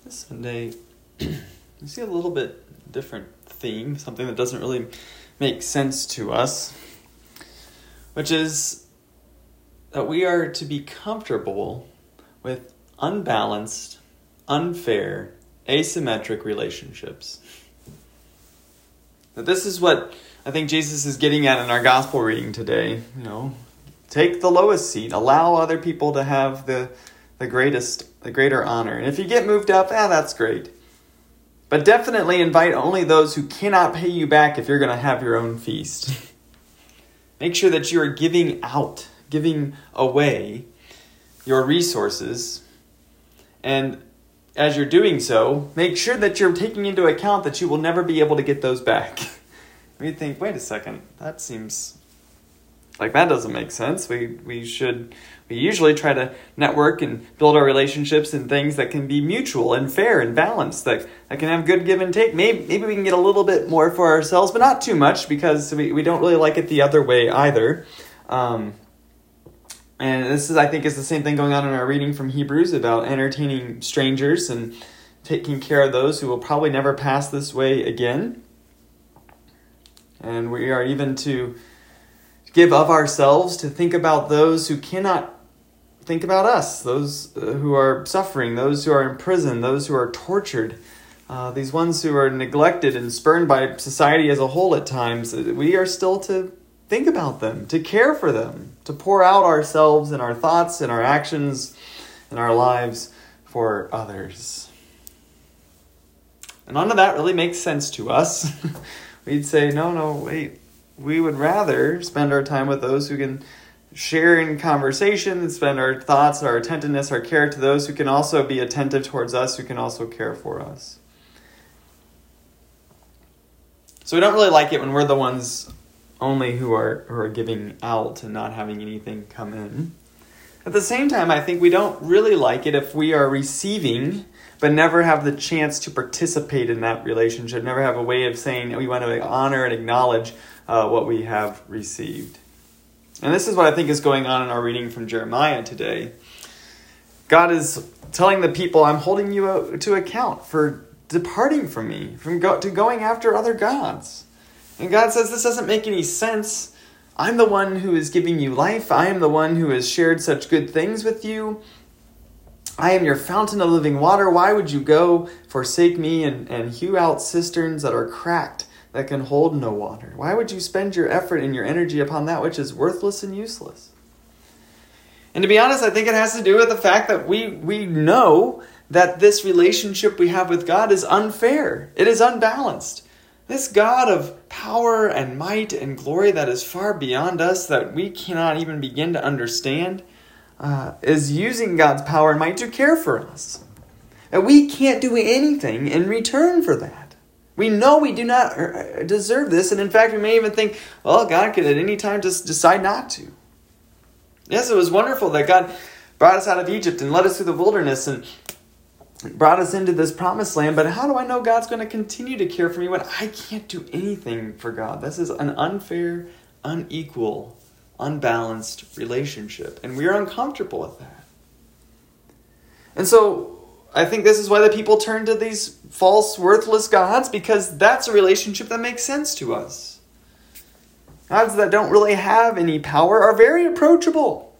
This Sunday, we see a little bit different theme, something that doesn't really make sense to us, which is that we are to be comfortable with unbalanced, unfair, asymmetric relationships. That this is what I think Jesus is getting at in our gospel reading today. Take the lowest seat, allow other people to have the greater honor. And if you get moved up, that's great. But definitely invite only those who cannot pay you back if you're going to have your own feast. Make sure that you are giving away your resources. And as you're doing so, make sure that you're taking into account that you will never be able to get those back. We think, wait a second, that seems like that doesn't make sense. We usually try to network and build our relationships in things that can be mutual and fair and balanced, that can have good give and take. Maybe we can get a little bit more for ourselves, but not too much, because we don't really like it the other way either. And this I think is the same thing going on in our reading from Hebrews about entertaining strangers and taking care of those who will probably never pass this way again. And we are even to give of ourselves to think about those who cannot think about us, those who are suffering, those who are in prison, those who are tortured, these ones who are neglected and spurned by society as a whole at times. We are still to think about them, to care for them, to pour out ourselves and our thoughts and our actions and our lives for others. And none of that really makes sense to us. We'd say, no, wait. We would rather spend our time with those who can share in conversation and spend our thoughts, our attentiveness, our care to those who can also be attentive towards us, who can also care for us. So we don't really like it when we're the ones only who are giving out and not having anything come in. At the same time, I think we don't really like it if we are receiving but never have the chance to participate in that relationship, never have a way of saying we want to honor and acknowledge what we have received. And this is what I think is going on in our reading from Jeremiah today. God is telling the people, I'm holding you to account for departing from me, to going after other gods. And God says, this doesn't make any sense. I'm the one who is giving you life. I am the one who has shared such good things with you. I am your fountain of living water. Why would you go forsake me and hew out cisterns that are cracked, that can hold no water? Why would you spend your effort and your energy upon that which is worthless and useless? And to be honest, I think it has to do with the fact that we know that this relationship we have with God is unfair. It is unbalanced. This God of power and might and glory that is far beyond us, that we cannot even begin to understand, is using God's power and might to care for us. And we can't do anything in return for that. We know we do not deserve this, and in fact, we may even think, well, God could at any time just decide not to. Yes, it was wonderful that God brought us out of Egypt and led us through the wilderness and brought us into this promised land, but how do I know God's going to continue to care for me when I can't do anything for God? This is an unfair, unequal, unbalanced relationship, and we're uncomfortable with that. And so I think this is why the people turn to these false, worthless gods, because that's a relationship that makes sense to us. Gods that don't really have any power are very approachable.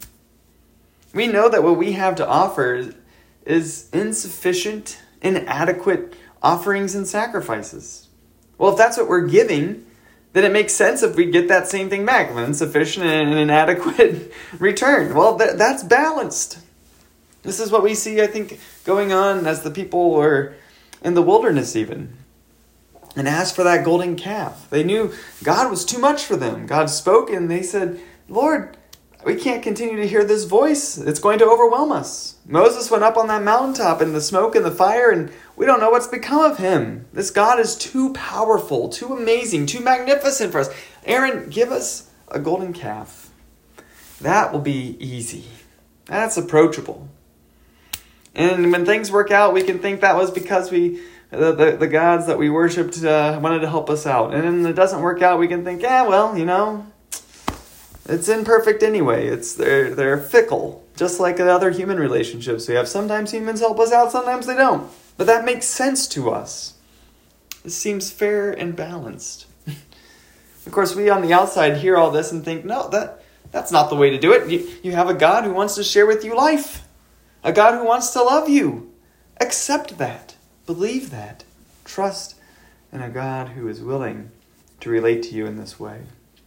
We know that what we have to offer is insufficient, inadequate offerings and sacrifices. Well, if that's what we're giving, then it makes sense if we get that same thing back, an insufficient and inadequate return. Well, that's balanced. This is what we see, I think, going on as the people were in the wilderness even, and asked for that golden calf. They knew God was too much for them. God spoke and they said, Lord, we can't continue to hear this voice. It's going to overwhelm us. Moses went up on that mountaintop in the smoke and the fire, and we don't know what's become of him. This God is too powerful, too amazing, too magnificent for us. Aaron, give us a golden calf. That will be easy. That's approachable. And when things work out, we can think that was because the gods that we worshipped wanted to help us out. And when it doesn't work out, we can think, it's imperfect anyway. They're fickle. just like in other human relationships we have. Sometimes humans help us out, sometimes they don't. But that makes sense to us. It seems fair and balanced. Of course, we on the outside hear all this and think, no, that's not the way to do it. You have a God who wants to share with you life. A God who wants to love you. Accept that. Believe that. Trust in a God who is willing to relate to you in this way.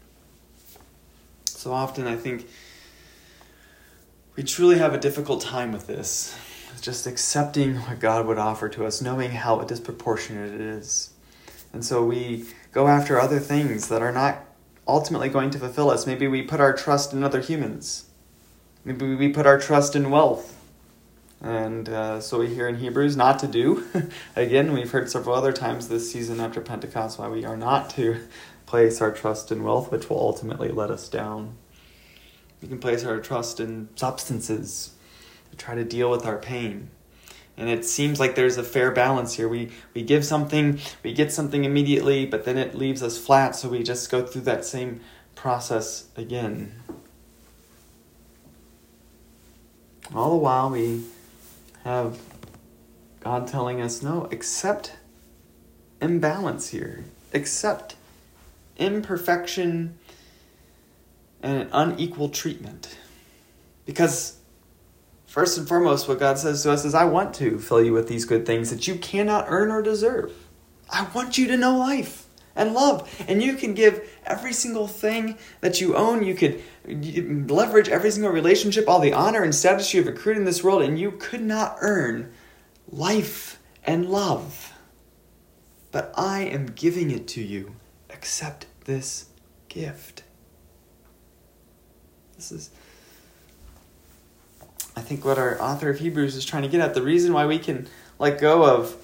So often I think we truly have a difficult time with this. Just accepting what God would offer to us, knowing how disproportionate it is. And so we go after other things that are not ultimately going to fulfill us. Maybe we put our trust in other humans. Maybe we put our trust in wealth. And so we hear in Hebrews not to do. Again, we've heard several other times this season after Pentecost why we are not to place our trust in wealth, which will ultimately let us down. We can place our trust in substances to try to deal with our pain. And it seems like there's a fair balance here. We give something, we get something immediately, but then it leaves us flat, so we just go through that same process again. All the while we have God telling us, no, accept imbalance here. Accept imperfection and unequal treatment. Because first and foremost, what God says to us is, I want to fill you with these good things that you cannot earn or deserve. I want you to know life and love. And you can give every single thing that you own. You could leverage every single relationship, all the honor and status you have accrued in this world, and you could not earn life and love. But I am giving it to you. Accept this gift. This is, I think, what our author of Hebrews is trying to get at. The reason why we can let go of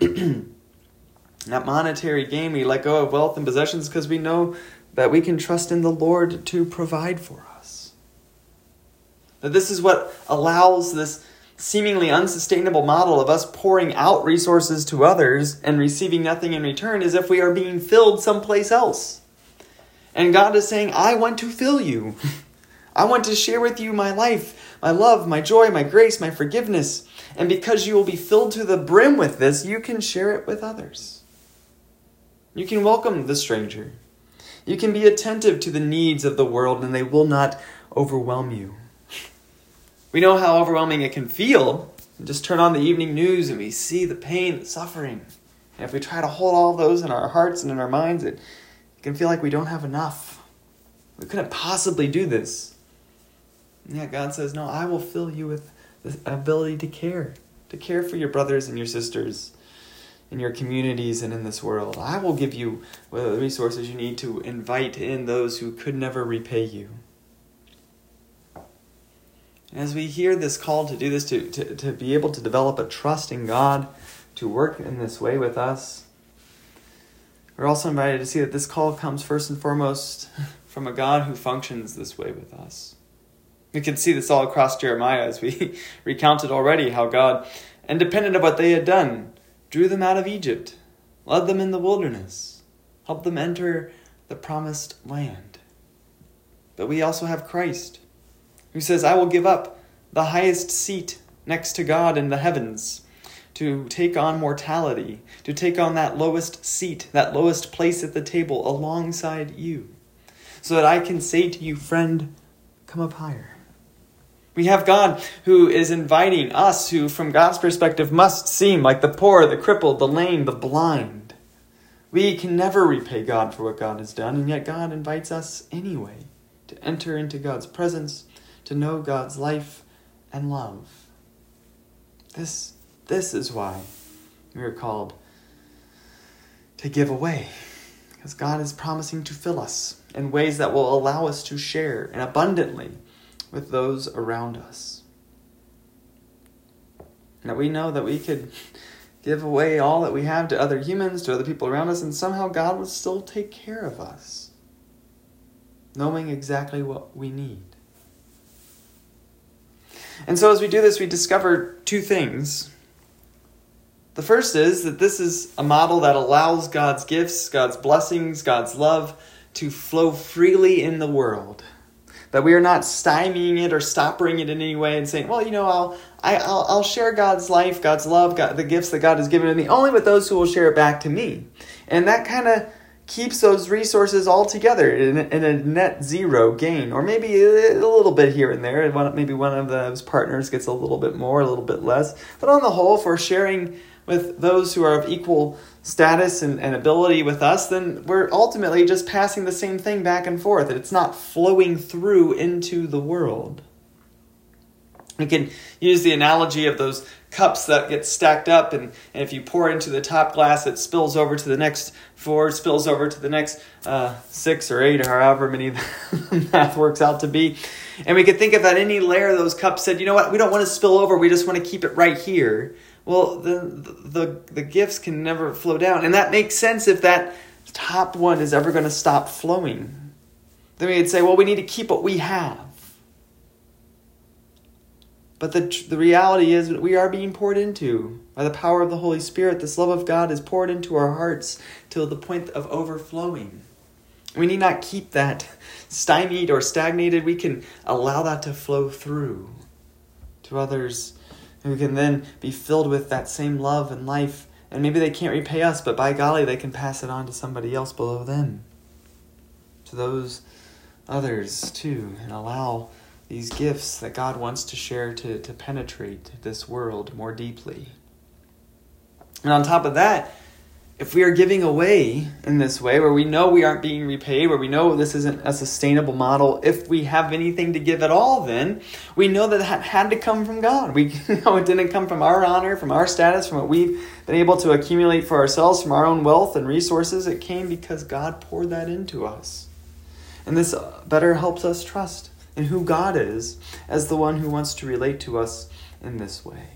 that monetary gain, we let go of wealth and possessions, because we know that we can trust in the Lord to provide for us. That this is what allows this seemingly unsustainable model of us pouring out resources to others and receiving nothing in return, as if we are being filled someplace else. And God is saying, I want to fill you. I want to share with you my life, my love, my joy, my grace, my forgiveness. And because you will be filled to the brim with this, you can share it with others. You can welcome the stranger. You can be attentive to the needs of the world, and they will not overwhelm you. We know how overwhelming it can feel. Just turn on the evening news and we see the pain, the suffering. And if we try to hold all those in our hearts and in our minds, it can feel like we don't have enough. We couldn't possibly do this. And yet God says, no, I will fill you with the ability to care for your brothers and your sisters in your communities and in this world. I will give you the resources you need to invite in those who could never repay you. As we hear this call to do this, to be able to develop a trust in God, to work in this way with us, we're also invited to see that this call comes first and foremost from a God who functions this way with us. We can see this all across Jeremiah, as we recounted already, how God, independent of what they had done, drew them out of Egypt, led them in the wilderness, helped them enter the promised land. But we also have Christ, who says, I will give up the highest seat next to God in the heavens to take on mortality, to take on that lowest seat, that lowest place at the table alongside you, so that I can say to you, friend, come up higher. We have God who is inviting us, who from God's perspective must seem like the poor, the crippled, the lame, the blind. We can never repay God for what God has done, and yet God invites us anyway to enter into God's presence, to know God's life and love. This is why we are called to give away, because God is promising to fill us in ways that will allow us to share and abundantly with those around us. That we know that we could give away all that we have to other humans, to other people around us, and somehow God would still take care of us, knowing exactly what we need. And so as we do this, we discover two things. The first is that this is a model that allows God's gifts, God's blessings, God's love to flow freely in the world. that we are not stymieing it or stopping it in any way and saying, well, I'll share God's life, God's love, the gifts that God has given to me only with those who will share it back to me. And that kind of keeps those resources all together in a net zero gain, or maybe a little bit here and there. Maybe one of those partners gets a little bit more, a little bit less. But on the whole, if we're sharing with those who are of equal status and ability with us, then we're ultimately just passing the same thing back and forth. It's not flowing through into the world. We can use the analogy of those cups that get stacked up, and if you pour into the top glass, it spills over to the next 4, spills over to the next 6 or 8, or however many the math works out to be. And we could think of that any layer of those cups said, you know what, we don't want to spill over, we just want to keep it right here. Well, the gifts can never flow down. And that makes sense if that top one is ever going to stop flowing. Then we'd say, well, we need to keep what we have. But the reality is that we are being poured into by the power of the Holy Spirit. This love of God is poured into our hearts till the point of overflowing. We need not keep that stymied or stagnated. We can allow that to flow through to others, who can then be filled with that same love and life. And maybe they can't repay us, but by golly, they can pass it on to somebody else below them, to those others too, and allow these gifts that God wants to share to penetrate this world more deeply. And on top of that, if we are giving away in this way, where we know we aren't being repaid, where we know this isn't a sustainable model, if we have anything to give at all, then we know that had to come from God. It didn't come from our honor, from our status, from what we've been able to accumulate for ourselves, from our own wealth and resources. It came because God poured that into us. And this better helps us trust in who God is as the one who wants to relate to us in this way.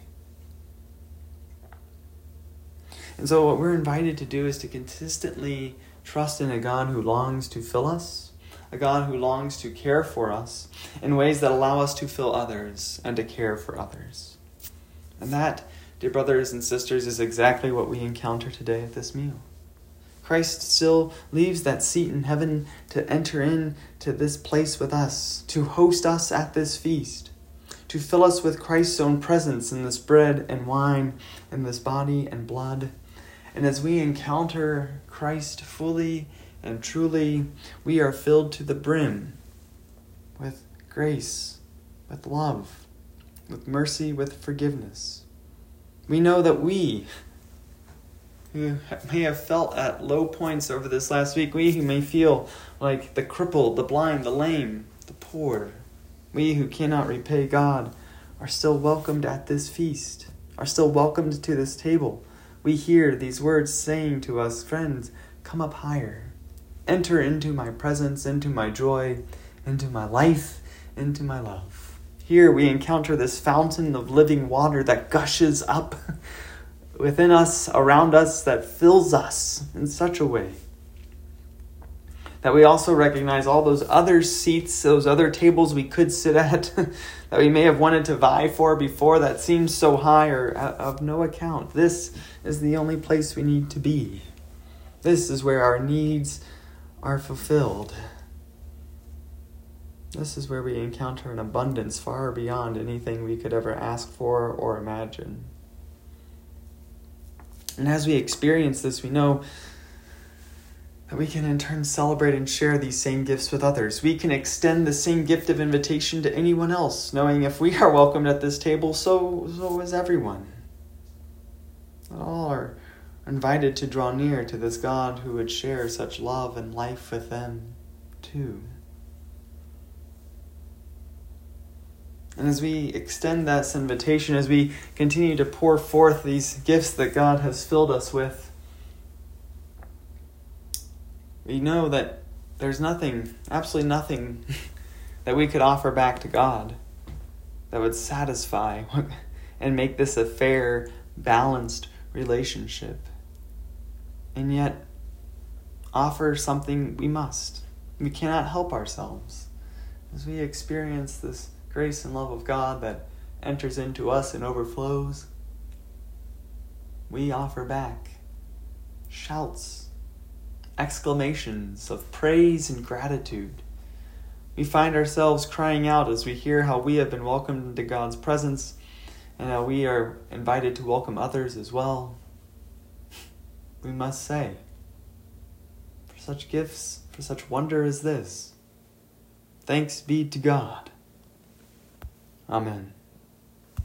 And so what we're invited to do is to consistently trust in a God who longs to fill us, a God who longs to care for us in ways that allow us to fill others and to care for others. And that, dear brothers and sisters, is exactly what we encounter today at this meal. Christ still leaves that seat in heaven to enter into this place with us, to host us at this feast, to fill us with Christ's own presence in this bread and wine, in this body and blood. And as we encounter Christ fully and truly, we are filled to the brim with grace, with love, with mercy, with forgiveness. We know that we, who may have felt at low points over this last week, we who may feel like the crippled, the blind, the lame, the poor, we who cannot repay God, are still welcomed at this feast, are still welcomed to this table. We hear these words saying to us, friends, come up higher. Enter into my presence, into my joy, into my life, into my love. Here we encounter this fountain of living water that gushes up within us, around us, that fills us in such a way that we also recognize all those other seats, those other tables we could sit at that we may have wanted to vie for before that seems so high or of no account. This is the only place we need to be. This is where our needs are fulfilled. This is where we encounter an abundance far beyond anything we could ever ask for or imagine. And as we experience this, we know that we can in turn celebrate and share these same gifts with others. We can extend the same gift of invitation to anyone else, knowing if we are welcomed at this table, so is everyone. All are invited to draw near to this God who would share such love and life with them too. And as we extend that invitation, as we continue to pour forth these gifts that God has filled us with, we know that there's nothing, absolutely nothing, that we could offer back to God that would satisfy and make this a fair, balanced relationship. And yet, offer something we must. We cannot help ourselves. As we experience this grace and love of God that enters into us and overflows, we offer back shouts, exclamations of praise and gratitude we find ourselves crying out as we hear how we have been welcomed into God's presence and how we are invited to welcome others as well, we must say, for such gifts, for such wonder as this, thanks be to God. Amen.